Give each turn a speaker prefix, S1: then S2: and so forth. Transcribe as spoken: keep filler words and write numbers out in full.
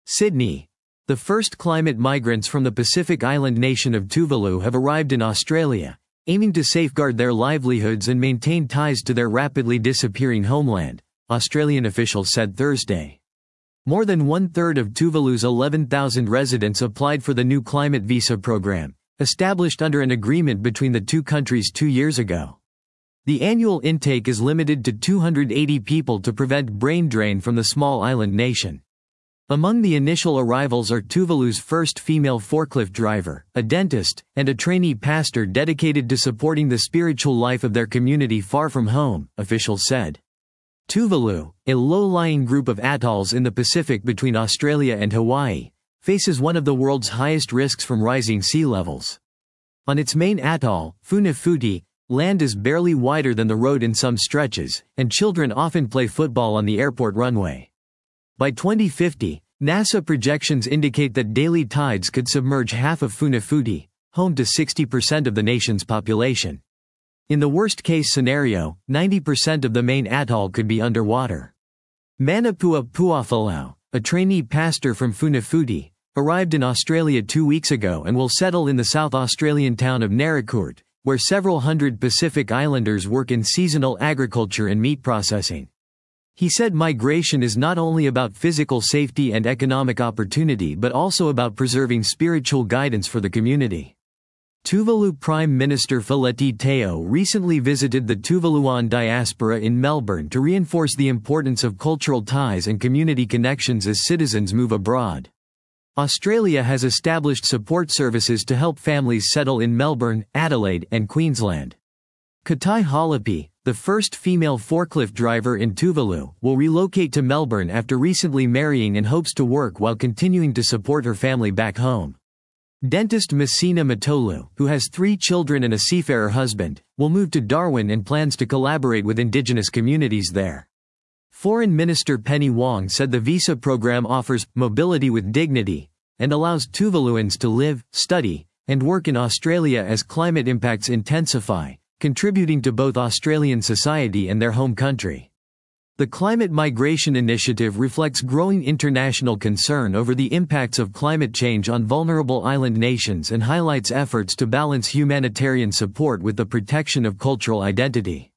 S1: Sydney. The first climate migrants from the Pacific island nation of Tuvalu have arrived in Australia, aiming to safeguard their livelihoods and maintain ties to their rapidly disappearing homeland, Australian officials said Thursday. More than one-third of Tuvalu's eleven thousand residents applied for the new climate visa program, established under an agreement between the two countries two years ago. The annual intake is limited to two hundred eighty people to prevent brain drain from the small island nation. Among the initial arrivals are Tuvalu's first female forklift driver, a dentist, and a trainee pastor dedicated to supporting the spiritual life of their community far from home, officials said. Tuvalu, a low-lying group of atolls in the Pacific between Australia and Hawaii, faces one of the world's highest risks from rising sea levels. On its main atoll, Funafuti, land is barely wider than the road in some stretches, and children often play football on the airport runway. By twenty fifty, NASA projections indicate that daily tides could submerge half of Funafuti, home to sixty percent of the nation's population. In the worst-case scenario, ninety percent of the main atoll could be underwater. Manapua Puafalau, a trainee pastor from Funafuti, arrived in Australia two weeks ago and will settle in the South Australian town of Naracoorte, where several hundred Pacific Islanders work in seasonal agriculture and meat processing. He said migration is not only about physical safety and economic opportunity but also about preserving spiritual guidance for the community. Tuvalu Prime Minister Faleti Teo recently visited the Tuvaluan diaspora in Melbourne to reinforce the importance of cultural ties and community connections as citizens move abroad. Australia has established support services to help families settle in Melbourne, Adelaide, and Queensland. Katai Halapi, the first female forklift driver in Tuvalu, will relocate to Melbourne after recently marrying and hopes to work while continuing to support her family back home. Dentist Messina Matolu, who has three children and a seafarer husband, will move to Darwin and plans to collaborate with Indigenous communities there. Foreign Minister Penny Wong said the visa program offers mobility with dignity and allows Tuvaluans to live, study, and work in Australia as climate impacts intensify, contributing to both Australian society and their home country. The Climate Migration Initiative reflects growing international concern over the impacts of climate change on vulnerable island nations and highlights efforts to balance humanitarian support with the protection of cultural identity.